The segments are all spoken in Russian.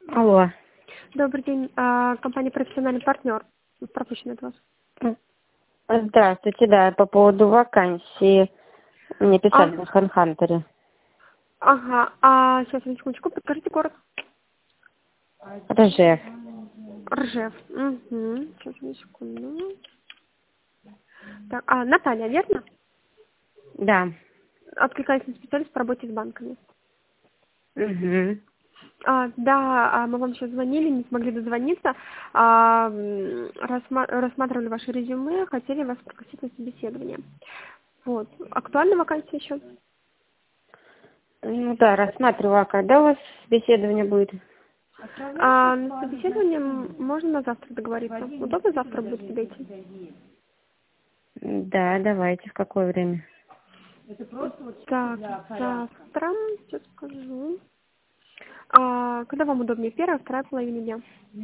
Алло. Добрый день. Компания «Профессиональный партнер». Пропущено от вас. Здравствуйте, да, по поводу вакансии. Мне писали на HeadHunter. Ага. Сейчас, одну секундочку. Подскажите город. Ржев. Ржев. Угу. Сейчас, одну секунду. Так, Наталья, верно? Да. Откликательный специалист по работе с банками. Угу. Да, мы вам сейчас звонили, не смогли дозвониться. Рассматривали ваше резюме, хотели вас пригласить на собеседование. Вот. Актуальна вакансия еще? Ну да, рассматривала. А когда у вас собеседование будет? На собеседование можно на завтра договориться. Удобно завтра будет тебе идти? Да, давайте. В какое время? Так, завтра, сейчас скажу. Когда вам удобнее? Первая, вторая половина дня?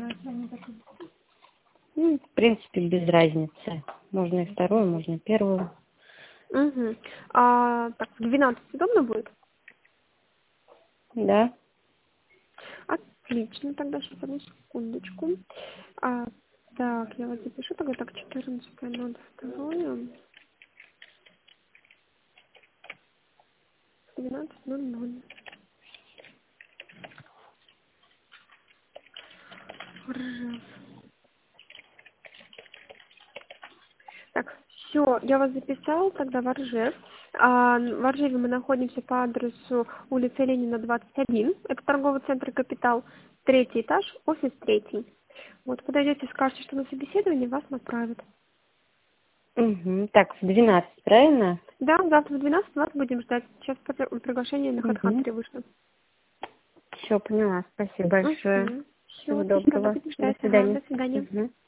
Ну, в принципе, без разницы. Можно и вторую, можно и первую. Угу. Так, в 12 удобно будет? Да. Отлично, тогда сейчас одну секундочку. Так, я вас запишу, тогда так, 14.02, 12:00. Ржев. Так, все, я вас записала тогда в Ржев. В Ржеве мы находимся по адресу улица Ленина, 21. Это торговый центр «Капитал». 3-й этаж, офис 3. Вот, подойдете, скажете, что на собеседование вас направят. Угу. Так, в 12, правильно? Да, завтра в 12 вас будем ждать. Сейчас приглашение на Угу. HeadHunter вышло. Все, поняла. Спасибо большое. Угу. Всего Все, спасибо, доброго. будем До ждать. Ага, свидания. до свидания. Угу.